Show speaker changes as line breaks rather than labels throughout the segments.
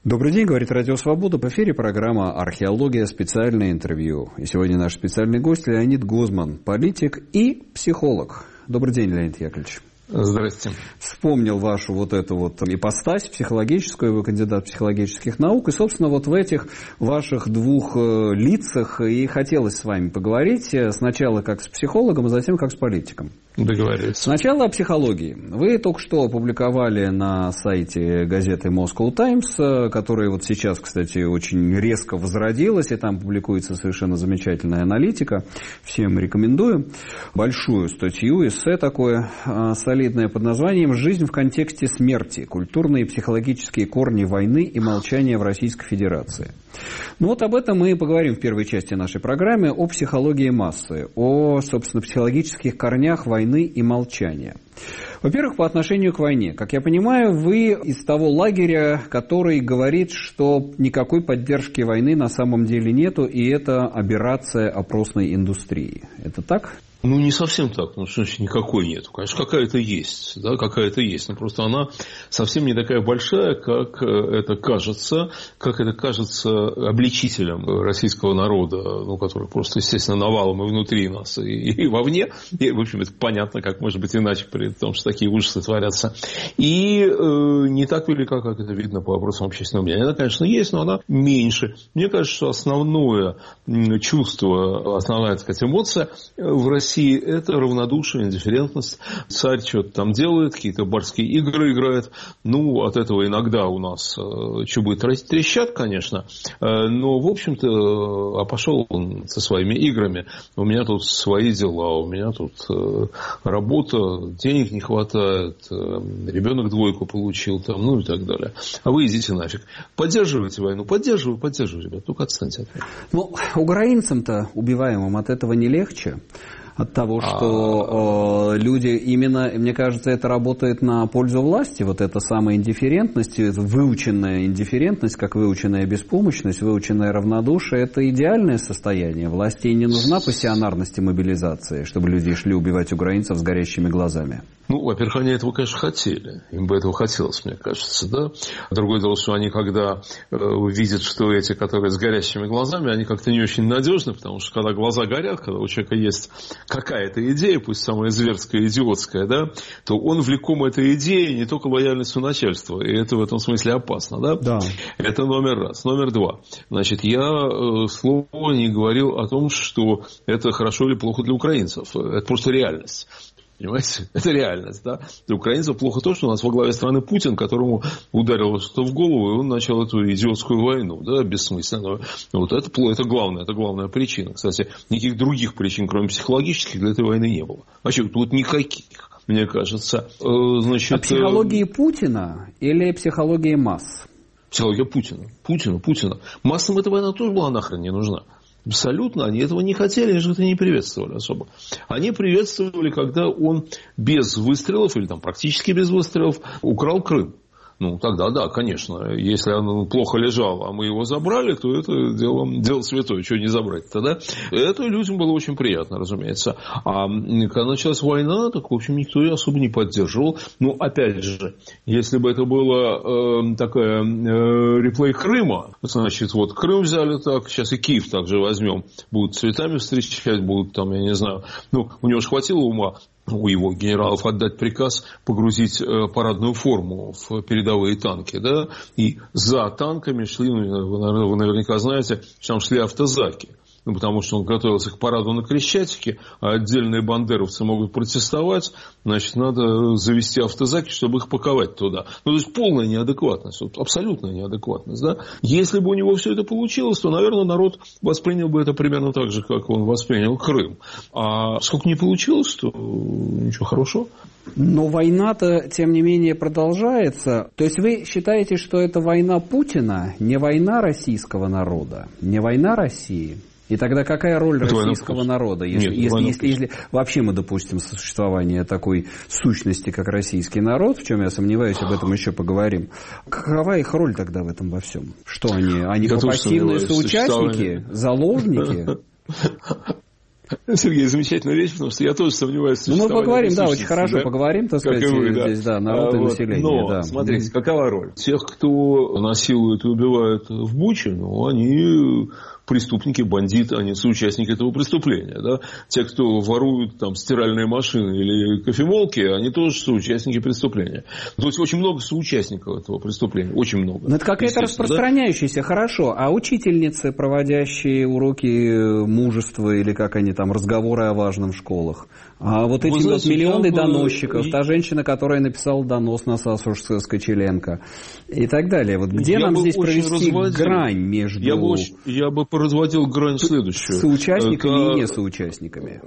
Добрый день, говорит Радио Свобода. В эфире программа «Археология. Специальное интервью». И сегодня наш специальный гость Леонид Гозман, политик и психолог. Добрый день, Леонид Яковлевич.
Здравствуйте.
Вспомнил вашу вот эту вот ипостась психологическую, вы кандидат психологических наук, и, собственно, вот в этих ваших двух лицах и хотелось с вами поговорить, сначала как с психологом, а затем как с политиком.
Договорились.
Сначала о психологии. Вы только что опубликовали на сайте газеты Moscow Times, которая вот сейчас, кстати, очень резко возродилась, и там публикуется совершенно замечательная аналитика. Всем рекомендую. Большую статью, эссе такое солидное под названием «Жизнь в контексте смерти. Культурные и психологические корни войны и молчания в Российской Федерации». Ну вот об этом мы и поговорим в первой части нашей программы, о психологии массы, о, собственно, психологических корнях войны и молчания. Во-первых, по отношению к войне. Как я понимаю, вы из того лагеря, который говорит, что никакой поддержки войны на самом деле нету, и это аберрация опросной индустрии. Это так?
Ну, не совсем так. Ну, что значит никакой нету? Конечно, какая-то есть. Да, какая-то есть. Но просто она совсем не такая большая, как это кажется обличителям российского народа, ну, который просто, естественно, навалом и внутри нас, и вовне. И, в общем, это понятно, как может быть иначе, при том, что такие ужасы творятся. И не так велика, как это видно по опросам общественного мнения. Она, конечно, есть, но она меньше. Мне кажется, что основное чувство, основная, так сказать, эмоция в России — это равнодушие, индифферентность. Царь что-то там делает, какие-то барские игры играет. Ну, от этого иногда у нас чубы трещат, конечно. Но, в общем-то, а пошел он со своими играми. У меня тут свои дела, у меня тут работа, денег не хватает, ребенок двойку получил, там, ну и так далее. А вы идите нафиг. Поддерживайте войну? Поддерживаю, ребят. Только отстаньте от меня.
Ну, украинцам-то, убиваемым, от этого не легче. От того, что люди именно, мне кажется, это работает на пользу власти, вот эта самая индифферентность, выученная индифферентность, как выученная беспомощность, выученное равнодушие, это идеальное состояние. Власти не нужна пассионарность и мобилизация, чтобы люди шли убивать украинцев с горящими глазами.
Ну, во-первых, они этого, конечно, хотели. Им бы этого хотелось, мне кажется, да. Другое дело, что они, когда видят, что эти, которые с горящими глазами, они как-то не очень надежны, потому что когда глаза горят, когда у человека есть какая-то идея, пусть самая зверская, идиотская, да, то он влеком этой идеей не только лояльностью начальства, и это в этом смысле опасно, да?
Да.
Это номер раз. Номер два. Значит, я слова не говорил о том, что это хорошо или плохо для украинцев. Это просто реальность. Понимаете? Это реальность, да? Для украинцев плохо то, что у нас во главе страны Путин, которому ударило что-то в голову, и он начал эту идиотскую войну, да, бессмысленную. Вот это главная причина. Кстати, никаких других причин, кроме психологических, для этой войны не было. Вообще, тут никаких, мне кажется. Значит,
а психологии Путина или психологии масс?
Психология Путина. Массам эта война тоже была нахрен не нужна. Абсолютно, они этого не хотели, они же это не приветствовали особо. Они приветствовали, когда он без выстрелов, или там практически без выстрелов, украл Крым. Ну, тогда да, конечно. Если он плохо лежал, а мы его забрали, то это дело святое. Чего не забрать-то, да? Это людям было очень приятно, разумеется. А когда началась война, так, в общем, никто ее особо не поддерживал. Ну, опять же, если бы это было реплей Крыма, значит, вот Крым взяли так, сейчас и Киев также возьмем. Будут цветами встречать, будут там, я не знаю. Ну, у него же хватило ума, у его генералов, отдать приказ погрузить парадную форму в передовые танки, да, и за танками шли, вы наверняка знаете, что там шли автозаки. Ну, потому что он готовился к параду на Крещатике, а отдельные бандеровцы могут протестовать, значит, надо завести автозаки, чтобы их паковать туда. Ну, то есть, полная неадекватность, вот, абсолютная неадекватность, да. Если бы у него все это получилось, то, наверное, народ воспринял бы это примерно так же, как он воспринял Крым. А сколько не получилось, то ничего хорошего.
Но война-то, тем не менее, продолжается. То есть, вы считаете, что это война Путина, не война российского народа, не война России? И тогда какая роль российского народа, если вообще мы допустим существование такой сущности, как российский народ, в чем я сомневаюсь, об этом еще поговорим, какова их роль тогда в этом во всем? Что они пассивные соучастники, заложники?
Сергей, замечательная вещь, потому что я тоже сомневаюсь в
существовании. Мы поговорим, да, очень хорошо поговорим, так сказать,
вы,
здесь, да, народ и население.
Но,
да.
Смотрите, какова роль? Тех, кто насилует и убивает в Буче, они преступники, бандиты, они соучастники этого преступления. Да? Те, кто воруют там стиральные машины или кофемолки, они тоже соучастники преступления. То есть очень много соучастников этого преступления. Очень много.
Но это какая-то распространяющаяся, да? Хорошо. А учительницы, проводящие уроки мужества или как они там, разговоры о важном в школах? А вот эти вот миллионы доносчиков, та женщина, которая написала донос на Сашу Скочеленко и так далее. Вот где нам здесь провести грань между...
Я бы разводил грань следующую.
Соучастниками и несоучастниками.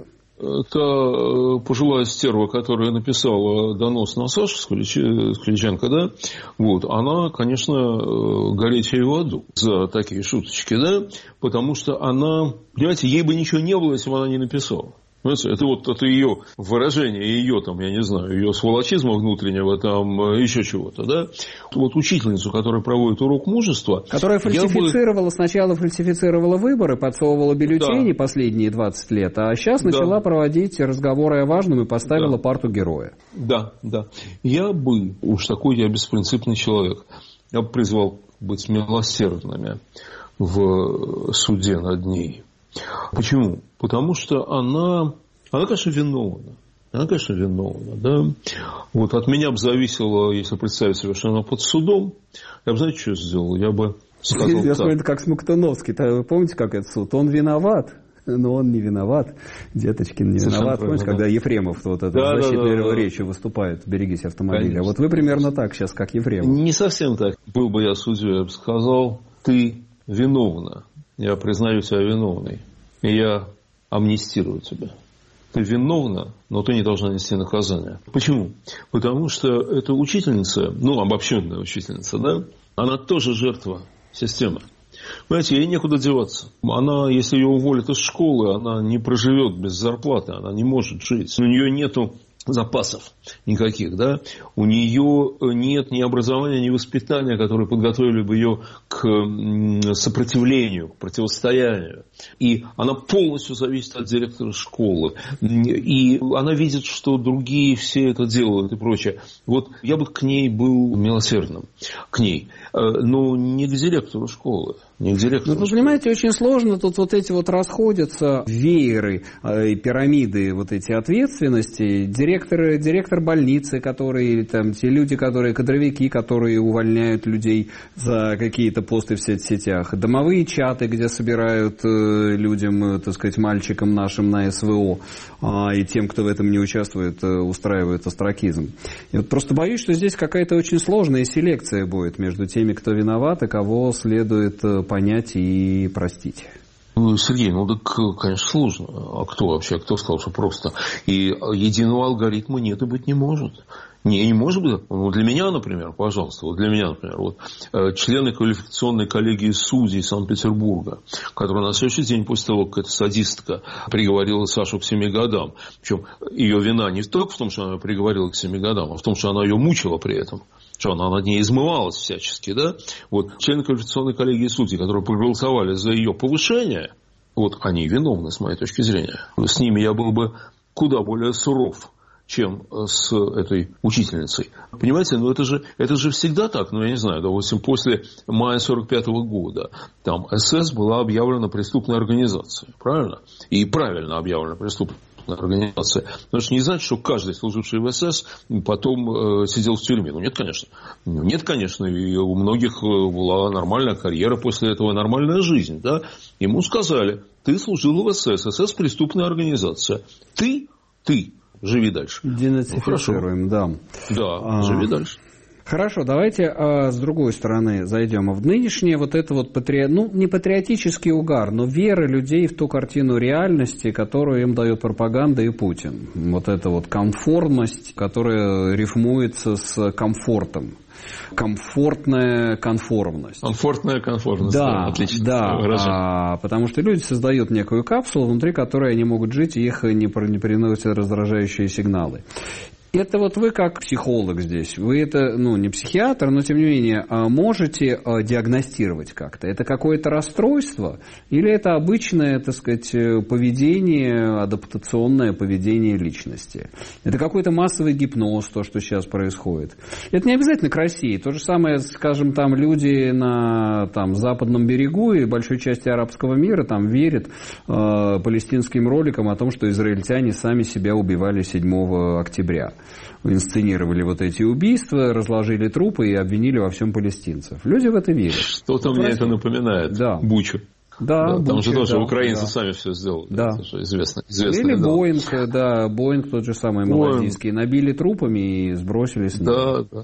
Та пожилая стерва, которая написала донос на Сашу Скочеленко, да, вот, она, конечно, горячая в аду за такие шуточки, да, потому что она, понимаете, ей бы ничего не было, если бы она не написала. Это ее выражение, ее там, я не знаю, ее сволочизма внутреннего, там еще чего-то, да. Вот учительницу, которая проводит урок мужества.
Которая сначала фальсифицировала выборы, подсовывала бюллетени последние 20 лет, а сейчас начала проводить разговоры о важном и поставила парту героя.
Да. Уж такой я беспринципный человек, я бы призвал быть милосердными в суде над ней. Почему? Потому что она, конечно, виновна. Она, конечно, виновна, да. Вот от меня бы зависело, если представить себе, что она под судом, я бы, знаете, что сделал? Я бы сказал
так. Это как Смоктуновский. Вы помните, как это суд? Он виноват, но он не виноват. Деточкин не виноват. Помните, когда Ефремов вот это защитной речью выступает, берегись автомобиля. Конечно. Вот вы примерно так сейчас, как Ефремов.
Не совсем так. Был бы я судьей, я бы сказал, ты виновна. Я признаю тебя виновной. И я амнистирую тебя. Ты виновна, но ты не должна нести наказание. Почему? Потому что эта учительница, обобщенная учительница, да, она тоже жертва системы. Понимаете, ей некуда деваться. Она, если ее уволят из школы, она не проживет без зарплаты, она не может жить. У нее нету запасов никаких, да, у нее нет ни образования, ни воспитания, которые подготовили бы ее к сопротивлению, к противостоянию. И она полностью зависит от директора школы. И она видит, что другие все это делают и прочее. Вот я бы к ней был милосердным, к ней, но не к директору школы. Не к директору
вы понимаете, очень сложно тут вот эти вот расходятся вееры и пирамиды вот эти ответственности. Директор больницы, которые там те люди, которые кадровики, которые увольняют людей за какие-то посты в соцсетях, домовые чаты, где собирают людям, так сказать, мальчикам нашим на СВО, и тем, кто в этом не участвует, устраивают остракизм. И вот просто боюсь, что здесь какая-то очень сложная селекция будет между теми, кто виноват, и кого следует понять и простить.
Сергей, так, конечно, сложно. А кто сказал, что просто? И единого алгоритма нет и быть не может. Не может быть. Для меня, например, пожалуйста, члены квалификационной коллегии судей Санкт-Петербурга, которая на следующий день после того, как эта садистка приговорила Сашу к 7 годам, причем ее вина не только в том, что она ее приговорила к 7 годам, а в том, что она ее мучила при этом. Что она над ней измывалась всячески, да? Члены квалификационной коллегии судей, которые проголосовали за ее повышение, они виновны, с моей точки зрения. С ними я был бы куда более суров, чем с этой учительницей. Понимаете, это же всегда так. Я не знаю, допустим, после мая 1945 года там СС была объявлена преступной организацией. Правильно? И правильно объявлена преступной организация. Потому что не значит, что каждый, служивший в СС, потом сидел в тюрьме. Нет, конечно. Нет, конечно. И у многих была нормальная карьера после этого, нормальная жизнь. Да? Ему сказали, ты служил в СС. СС преступная организация. Ты живи дальше.
Денацифицируем, да.
Да, живи дальше.
Хорошо, давайте с другой стороны зайдем. В нынешнее не патриотический угар, но вера людей в ту картину реальности, которую им дает пропаганда и Путин. Эта конформность, которая рифмуется с комфортом. Комфортная конформность.
Комфортная конформность.
Да,
отлично.
Да. Потому что люди создают некую капсулу, внутри которой они могут жить, и их не приносят раздражающие сигналы. Это вот вы как психолог здесь, вы это, не психиатр, но тем не менее можете диагностировать как-то? Это какое-то расстройство или это обычное, так сказать, поведение, адаптационное поведение личности? Это какой-то массовый гипноз, то, что сейчас происходит? Это не обязательно к России. То же самое, скажем, там люди на западном берегу и большой части арабского мира там верят палестинским роликам о том, что израильтяне сами себя убивали 7 октября. Инсценировали вот эти убийства, разложили трупы и обвинили во всем палестинцев. Люди в это верят.
Что-то мне это напоминает. Да. Бучу.
Да,
там же тоже украинцы сами все сделали.
Да.
Это же известно.
Или Боинг тот же самый малазийский. Набили трупами и сбросили с ним.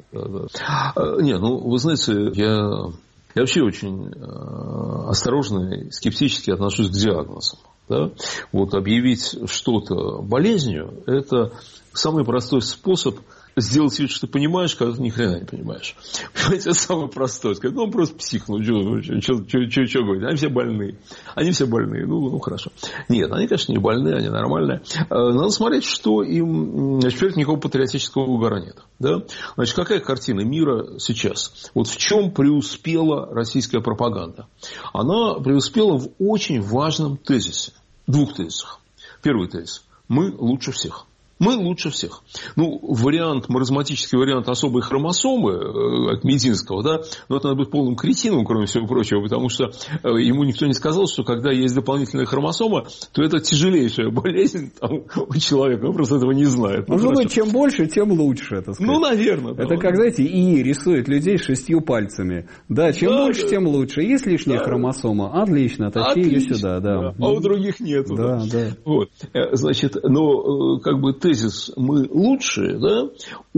Да. Не, вы знаете, я вообще очень осторожно и скептически отношусь к диагнозам. Да? Вот объявить что-то болезнью – это самый простой способ сделать вид, что ты понимаешь, когда ты ни хрена не понимаешь. Понимаете, это самый простой. Сказать, он просто псих, что говорить, они все больные. Они все больные, хорошо. Нет, они, конечно, не больные, они нормальные. Надо смотреть, что им... Значит, никакого патриотического угара нет. Да? Значит, какая картина мира сейчас? Вот в чем преуспела российская пропаганда? Она преуспела в очень важном тезисе. 2 тезисах. Первый тезис. Мы лучше всех. Мы лучше всех. Маразматический вариант особой хромосомы от Мединского, да, но это надо быть полным кретином, кроме всего прочего, потому что ему никто не сказал, что когда есть дополнительная хромосома, то это тяжелейшая болезнь у человека, он просто этого не знает.
Может быть, чем больше, тем лучше, так сказать.
Наверное.
Это как, знаете, ИИ рисует людей 6 пальцами. Да, чем больше, тем лучше. Есть лишняя хромосома? Отлично, тащи ее сюда. Да.
А у других нету.
Да.
Вот. Значит, тезис «мы лучшие», да,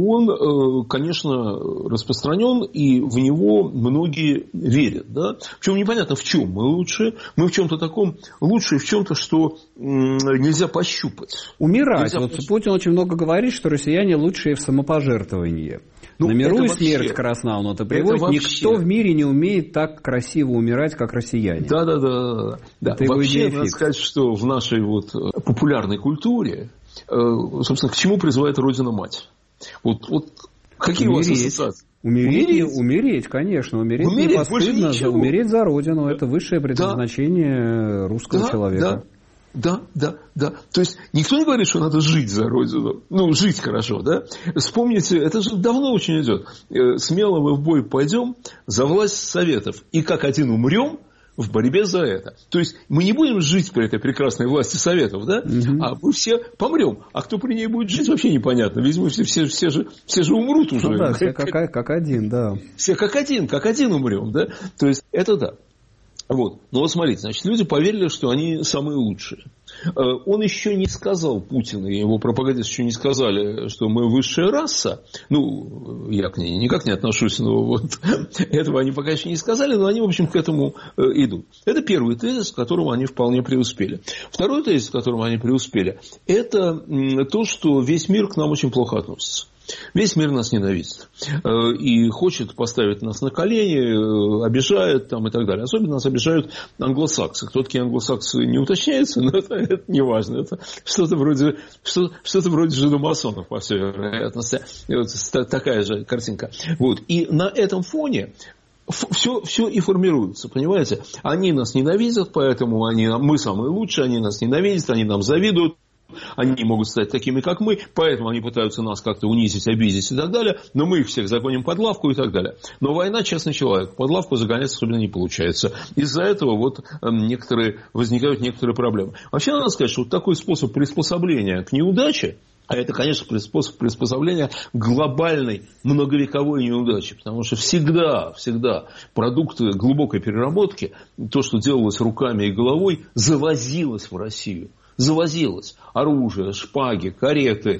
он, конечно, распространен, и в него многие верят. Да? Причем непонятно, в чем мы лучшие. Мы в чем-то таком лучшие, в чем-то, что нельзя пощупать.
Умирать. Путин очень много говорит, что россияне лучшие в самопожертвовании. На миру и смерть красна, он это приводит. Никто в мире не умеет так красиво умирать, как россияне.
Да. Вообще, надо сказать, что в нашей популярной культуре, собственно, к чему призывает Родина-Мать? Какие у вас ассоциации?
Умереть, конечно. Умереть не постыдно. Умереть за Родину. Это высшее предназначение русского человека.
Да. То есть, никто не говорит, что надо жить за Родину. Жить хорошо, да? Вспомните, это же давно очень идет. Смело мы в бой пойдем за власть советов. И как один умрем в борьбе за это. То есть, мы не будем жить при этой прекрасной власти советов, да? А мы все помрем. А кто при ней будет жить, вообще непонятно. Ведь мы все же умрут уже.
Все как один, да.
Все как один умрем, да? То есть, это да. Смотрите, значит, люди поверили, что они самые лучшие. Он еще не сказал, Путин и его пропагандисты еще не сказали, что мы высшая раса. Я к ней никак не отношусь, но этого они пока еще не сказали, но они, в общем, к этому идут. Это первый тезис, к которому они вполне преуспели. Второй тезис, к которому они преуспели, это то, что весь мир к нам очень плохо относится. Весь мир нас ненавидит и хочет поставить нас на колени, обижает и так далее. Особенно нас обижают англосаксы. Кто такие англосаксы, не уточняется, но это не важно. Это что-то вроде жидомасонов, по всей вероятности. Такая же картинка. И на этом фоне все и формируется, понимаете? Они нас ненавидят, поэтому мы самые лучшие, они нас ненавидят, они нам завидуют. Они могут стать такими, как мы, поэтому они пытаются нас как-то унизить, обидеть и так далее, но мы их всех загоним под лавку и так далее. Но война — честный человек, под лавку загонять особенно не получается. Из-за этого возникают некоторые проблемы. Вообще, надо сказать, что такой способ приспособления к неудаче, а это, конечно, способ приспособления к глобальной многовековой неудаче. Потому что всегда продукты глубокой переработки, то, что делалось руками и головой, завозилось в Россию. Завозилось. Оружие, шпаги, кареты,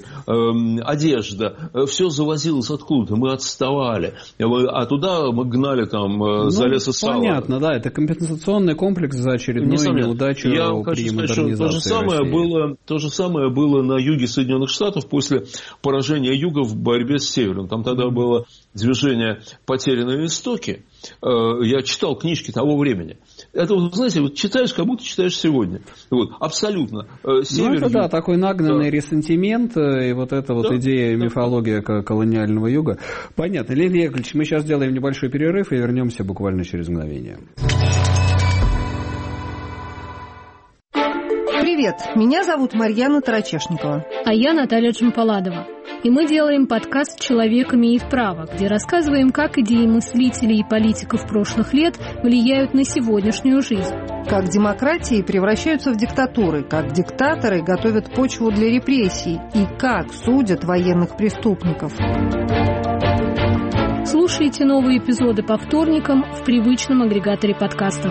одежда. Все завозилось откуда-то. Мы отставали. А туда мы гнали за лес и сало.
Понятно, да. Это компенсационный комплекс за очередную неудачу при модернизации.
То же самое было на юге Соединенных Штатов после поражения юга в борьбе с севером. Там тогда было движение «Потерянные истоки». я читал книжки того времени. Это, вот, знаете, вот читаешь, как будто читаешь сегодня. Вот, абсолютно. Север,
это да, такой нагнанный ресентимент, и вот эта вот идея, мифология колониального юга. Понятно. Леонид Яковлевич, мы сейчас сделаем небольшой перерыв и вернемся буквально через мгновение.
Привет, меня зовут Марьяна Тарачешникова.
А я Наталья Джампаладова. И мы делаем подкаст «Человек имеет право», где рассказываем, как идеи мыслителей и политиков прошлых лет влияют на сегодняшнюю жизнь.
Как демократии превращаются в диктатуры, как диктаторы готовят почву для репрессий и как судят военных преступников.
Слушайте новые эпизоды по вторникам в привычном агрегаторе подкастов.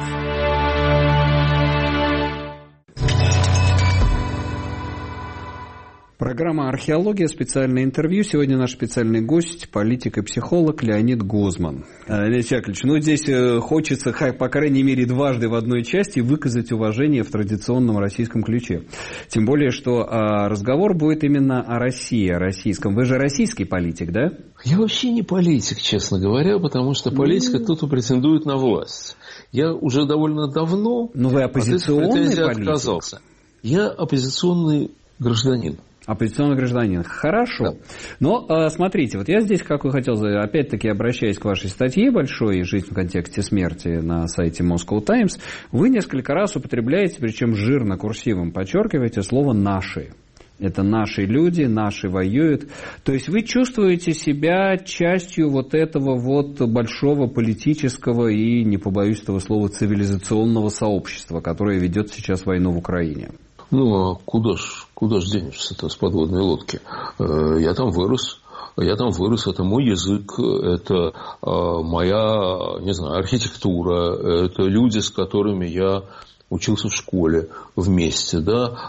Программа «Археология», специальное интервью. Сегодня наш специальный гость, политик и психолог Леонид Гозман. Леонид Яковлевич, здесь хочется, по крайней мере, дважды в одной части выказать уважение в традиционном российском ключе. Тем более, что разговор будет именно о России, о российском. Вы же российский политик, да?
Я вообще не политик, честно говоря, потому что политика тут претендует на власть. Я уже довольно давно
вы оппозиционный политик?
Отказался. Я оппозиционный гражданин.
Оппозиционный гражданин. Хорошо. Да. Но смотрите, вот я здесь, как вы хотел, опять-таки обращаясь к вашей статье большой «Жизнь в контексте смерти» на сайте Moscow Times, вы несколько раз употребляете, причем жирно курсивом подчеркиваете слово «наши». Это наши люди, наши воюют. То есть вы чувствуете себя частью вот этого вот большого политического и, не побоюсь этого слова, цивилизационного сообщества, которое ведет сейчас войну в Украине.
А куда ж денешься-то с подводной лодки? Я там вырос, это мой язык, это моя, не знаю, архитектура, это люди, с которыми я учился в школе вместе, да,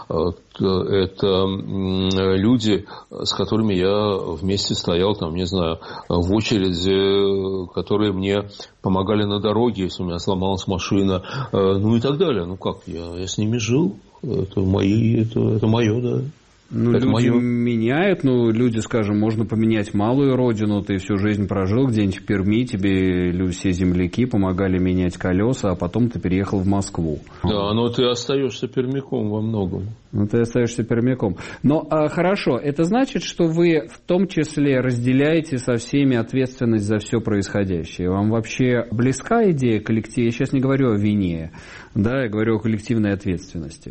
это люди, с которыми я вместе стоял, там, не знаю, в очереди, которые мне помогали на дороге, если у меня сломалась машина, и так далее. Я с ними жил. Это мое, да.
Люди меняют, люди, скажем, можно поменять малую родину, ты всю жизнь прожил где-нибудь в Перми, тебе все земляки помогали менять колеса, а потом ты переехал в Москву.
Да, но ты остаешься пермяком во многом.
Ты остаешься пермяком. Но хорошо, это значит, что вы в том числе разделяете со всеми ответственность за все происходящее. Вам вообще близка идея коллектива? Я сейчас не говорю о вине, да, я говорю о коллективной ответственности.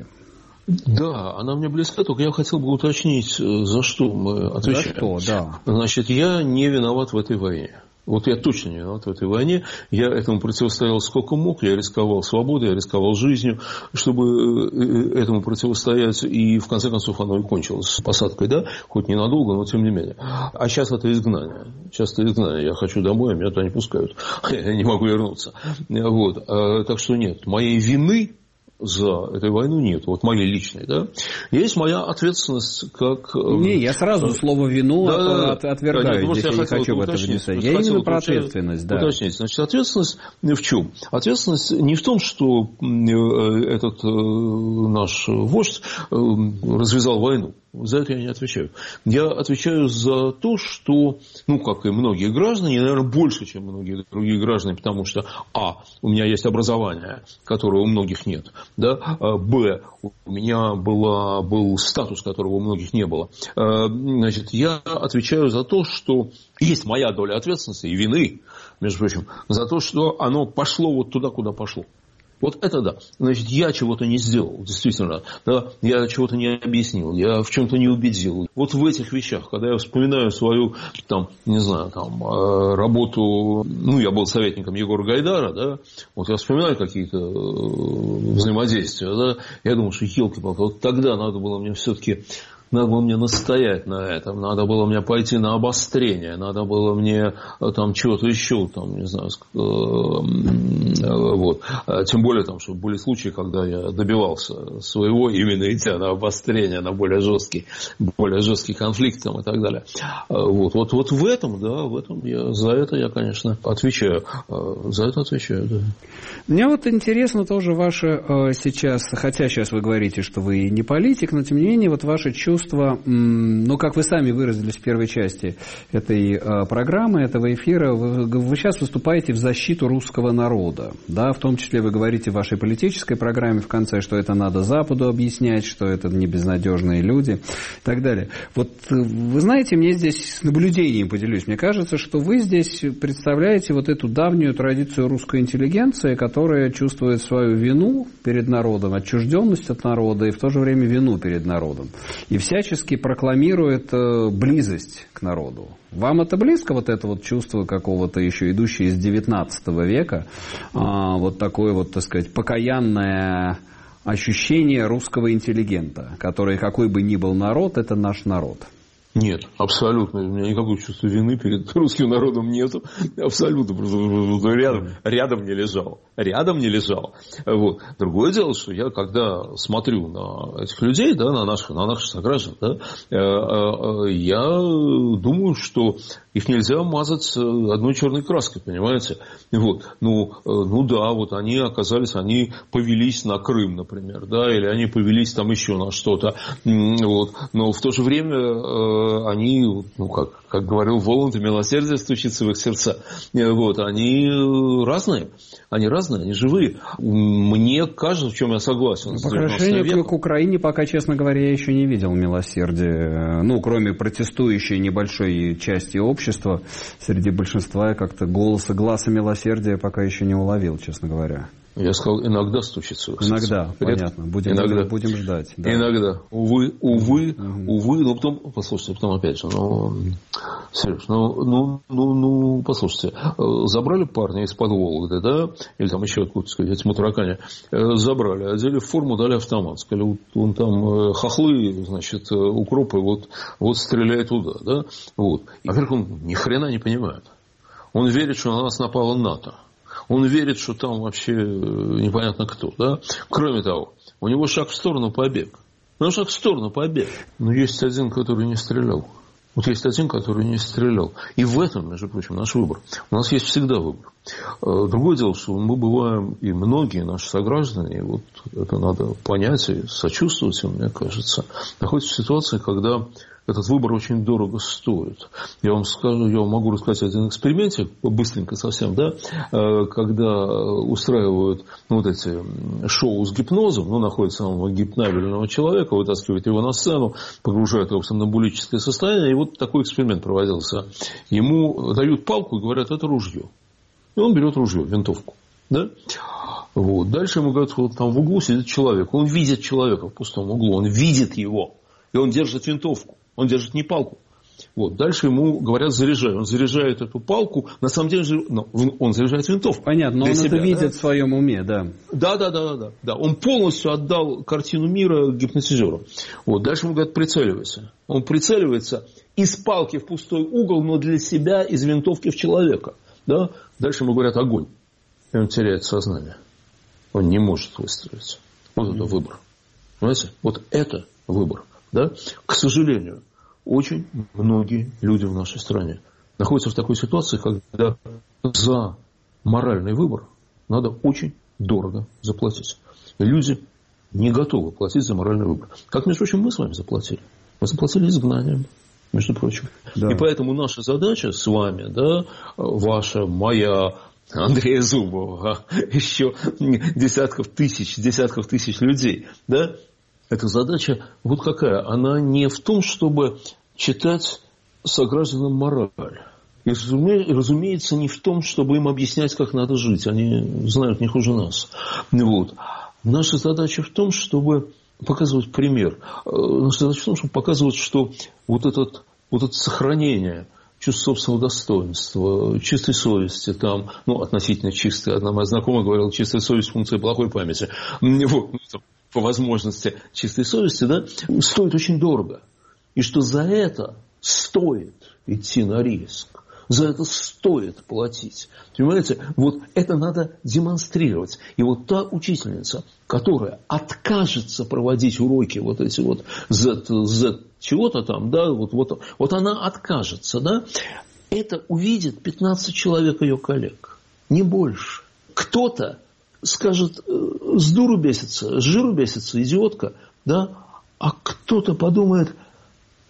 Да, она мне близка, только я хотел бы уточнить, за что мы отвечаем.
За что, да.
Значит, я не виноват в этой войне. Вот я точно не виноват в этой войне. Я этому противостоял сколько мог. Я рисковал свободой, я рисковал жизнью, чтобы этому противостоять. И в конце концов оно и кончилось посадкой, да? Хоть ненадолго, но тем не менее. А сейчас это изгнание. Я хочу домой, а меня туда не пускают. Я не могу вернуться. Вот. Так что нет, моей вины за эту войну нет, вот моей личной, да. Есть моя ответственность как...
я сразу слово «вину» отвергаю, здесь я не хочу в это внедрять. Я именно про ответственность, да.
Уточнить. Значит, ответственность в чем? Ответственность не в том, что этот наш вождь развязал войну. За это я не отвечаю. Я отвечаю за то, что, как и многие граждане, наверное, больше, чем многие другие граждане, потому что, у меня есть образование, которого у многих нет, да, б, у меня был статус, которого у многих не было. Значит, я отвечаю за то, что есть моя доля ответственности и вины, между прочим, за то, что оно пошло вот туда, куда пошло. Вот это да. Значит, я чего-то не сделал, действительно. Да? Я чего-то не объяснил, я в чем-то не убедил. Вот в этих вещах, когда я вспоминаю свою, работу, я был советником Егора Гайдара, да, вот я вспоминаю какие-то взаимодействия, да, я думаю, что елки-палки, вот тогда надо было мне все-таки... Надо было мне настоять на этом, надо было мне пойти на обострение, надо было мне чего-то еще, не знаю, вот. Тем более, что были случаи, когда я добивался своего, именно идя на обострение, на более жесткий конфликт и так далее. Вот в этом, за это я, конечно, отвечаю. За это отвечаю, да.
Мне вот интересно тоже ваше сейчас, хотя сейчас вы говорите, что вы не политик, но тем не менее, вот ваше чувство чувство, ну, как вы сами выразились в первой части этой программы, этого эфира, вы сейчас выступаете в защиту русского народа, да, в том числе вы говорите в вашей политической программе в конце, что это надо Западу объяснять, что это не безнадежные люди и так далее. Вот вы знаете, мне здесь наблюдением поделюсь, мне кажется, что вы здесь представляете вот эту давнюю традицию русской интеллигенции, которая чувствует свою вину перед народом, отчужденность от народа и в то же время вину перед народом. И всячески прокламирует близость к народу. Вам это близко, вот это вот чувство какого-то еще идущее из XIX века, вот такое вот, так сказать, покаянное ощущение русского интеллигента, который, какой бы ни был народ, это наш народ?
Нет, абсолютно. У меня никакого чувства вины перед русским народом нету. Абсолютно. Рядом не лежал. Рядом не лежал. Вот. Другое дело, что я, когда смотрю на этих людей, да, на наших сограждан, да, я думаю, что их нельзя мазать одной черной краской, понимаете? Вот. Ну да, вот они оказались, они повелись на Крым, например, да, или они повелись там еще на что-то. Вот. Но в то же время они, ну, как говорил Воланд, милосердие стучится в их сердца. Вот. Они разные, они живые. Мне кажется, в чем я согласен.
По отношению к Украине, пока, честно говоря, я еще не видел милосердия. Ну, кроме протестующей небольшой части общества, среди большинства я как-то глаза милосердия пока еще не уловил, честно говоря.
Я сказал, иногда стучится.
Иногда, понятно. Будем ждать. Да.
Иногда. Увы. Но потом, послушайте, потом опять же, Сереж, послушайте, забрали парня из-под Вологды, да, или там еще откуда-то, сказать, Матуракане, забрали, одели в форму, дали автомат, сказали, он там хохлы, значит, укропы, вот стреляй туда, да, вот. И, во-первых, он ни хрена не понимает. Он верит, что на нас напало НАТО. Он верит, что там вообще непонятно кто, да? Кроме того, у него шаг в сторону побег. Но есть один, который не стрелял. Вот есть один, который не стрелял. И в этом, между прочим, наш выбор. У нас есть всегда выбор. Другое дело, что мы бываем, и многие наши сограждане, вот это надо понять и сочувствовать им, мне кажется, находятся в ситуации, когда этот выбор очень дорого стоит. Я вам могу рассказать один экспериментик, быстренько совсем, да, когда устраивают вот эти шоу с гипнозом, находят самого гипнабельного человека, вытаскивают его на сцену, погружают его в сомнамбулическое состояние, и вот такой эксперимент проводился. Ему дают палку и говорят, это ружье. И он берет ружье, винтовку. Да? Вот. Дальше ему говорят, вот там в углу сидит человек. Он видит человека в пустом углу, он видит его, и он держит винтовку. Он держит не палку. Вот. Дальше ему говорят, заряжай. Он заряжает эту палку. На самом деле он заряжает винтовку.
Понятно, но он себя, это видит в своем уме, да.
Да. Он полностью отдал картину мира гипнотизеру. Вот. Дальше ему говорят, прицеливайся. Он прицеливается из палки в пустой угол, но для себя из винтовки в человека. Да? Дальше ему говорят, огонь. И он теряет сознание. Он не может выстрелить. Вот это выбор. Понимаете? Вот это выбор. Да? К сожалению, очень многие люди в нашей стране находятся в такой ситуации, когда за моральный выбор надо очень дорого заплатить. И люди не готовы платить за моральный выбор. Как, между прочим, мы с вами заплатили. Мы заплатили изгнанием, между прочим. Да. И поэтому наша задача с вами, да, ваша, моя, Андрея Зубова, еще десятков тысяч людей, да, эта задача вот какая? Она не в том, чтобы читать согражданам мораль. И, разумеется, не в том, чтобы им объяснять, как надо жить. Они знают не хуже нас. Вот. Наша задача в том, чтобы показывать пример. Наша задача в том, чтобы показывать, что вот это сохранение чувства собственного достоинства, чистой совести, там, относительно чистой. Одна моя знакомая говорила, чистая совесть – функция плохой памяти. Вот. По возможности чистой совести, да, стоит очень дорого. И что за это стоит идти на риск. За это стоит платить. Понимаете? Вот это надо демонстрировать. И вот та учительница, которая откажется проводить уроки вот эти вот Z чего-то там, да, вот она откажется, да, это увидит 15 человек ее коллег. Не больше. Кто-то скажет, с дуру бесится, с жиру бесится, идиотка, да, а кто-то подумает,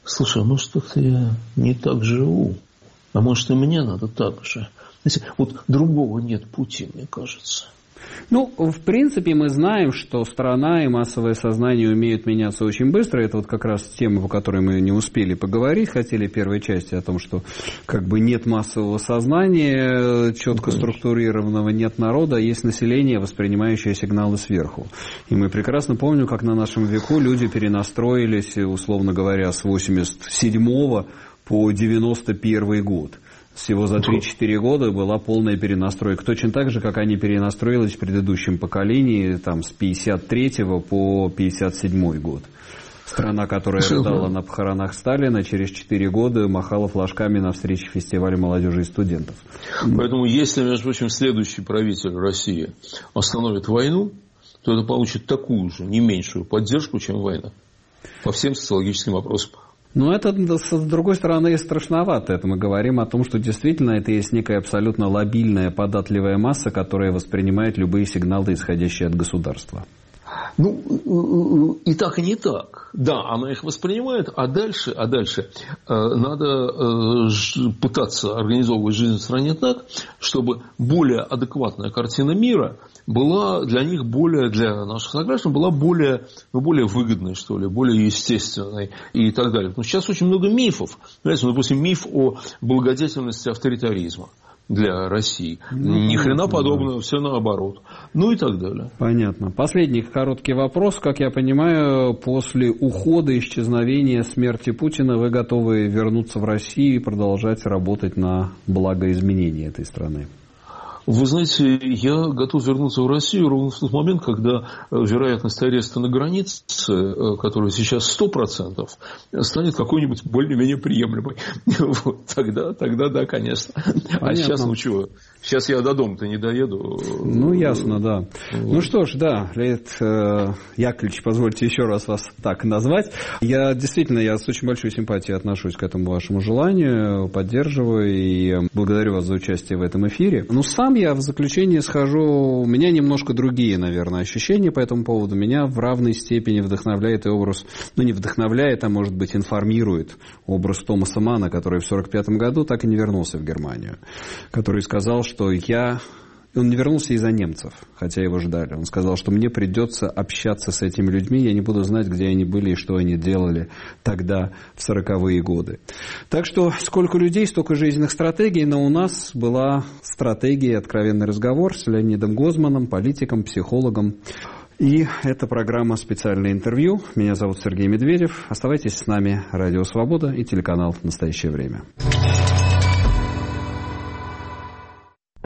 Слушай, а что-то я не так живу. А может, и мне надо так же. Знаете, вот другого нет пути, мне кажется.
Ну, в принципе, мы знаем, что страна и массовое сознание умеют меняться очень быстро. Это вот как раз тема, по которой мы не успели поговорить, хотели в первой части о том, что как бы нет массового сознания, четко структурированного, нет народа, а есть население, воспринимающее сигналы сверху. И мы прекрасно помним, как на нашем веку люди перенастроились, условно говоря, с 87 по 91 год. Всего за 3-4 года была полная перенастройка. Точно так же, как они перенастроились в предыдущем поколении, там, с 53 по 57 год. Страна, которая рыдала на похоронах Сталина, через 4 года махала флажками на встрече фестиваля молодежи и студентов.
Поэтому, если, между прочим, следующий правитель России остановит войну, то это получит такую же, не меньшую поддержку, чем война. По всем социологическим вопросам.
Но это, с другой стороны, страшновато. Это мы говорим о том, что действительно это есть некая абсолютно лобильная, податливая масса, которая воспринимает любые сигналы, исходящие от государства.
Ну, и так, и не так. Да, она их воспринимает, а дальше надо пытаться организовывать жизнь в стране так, чтобы более адекватная картина мира была для них для наших сограждан была более выгодной, что ли, более естественной и так далее. Но сейчас очень много мифов. Знаете, допустим, миф о благодетельности авторитаризма для России. Ни хрена подобного, все наоборот. Ну и так далее.
Понятно. Последний короткий вопрос. Как я понимаю, после ухода, исчезновения, смерти Путина вы готовы вернуться в Россию и продолжать работать на благо изменения этой страны?
Вы знаете, я готов вернуться в Россию ровно в тот момент, когда вероятность ареста на границе, которая сейчас 100%, станет какой-нибудь более-менее приемлемой. Вот, тогда да, конечно. Понятно. А сейчас, сейчас я до дома-то не доеду.
Ну, ясно, да. Вот. Ну что ж, да, Леонид Яковлевич, позвольте еще раз вас так назвать. Я с очень большой симпатией отношусь к этому вашему желанию, поддерживаю и благодарю вас за участие в этом эфире. Ну, сам я в заключение схожу, у меня немножко другие, наверное, ощущения по этому поводу. Меня в равной степени вдохновляет и образ, не вдохновляет, а может быть информирует образ Томаса Манна, который в 1945 году так и не вернулся в Германию, который сказал, что он не вернулся из-за немцев, хотя его ждали. Он сказал, что мне придется общаться с этими людьми, я не буду знать, где они были и что они делали тогда, в 40-е годы. Так что сколько людей, столько жизненных стратегий, но у нас была стратегия «Откровенный разговор» с Леонидом Гозманом, политиком, психологом. И это программа «Специальное интервью». Меня зовут Сергей Медведев. Оставайтесь с нами. Радио «Свобода» и телеканал «Настоящее время».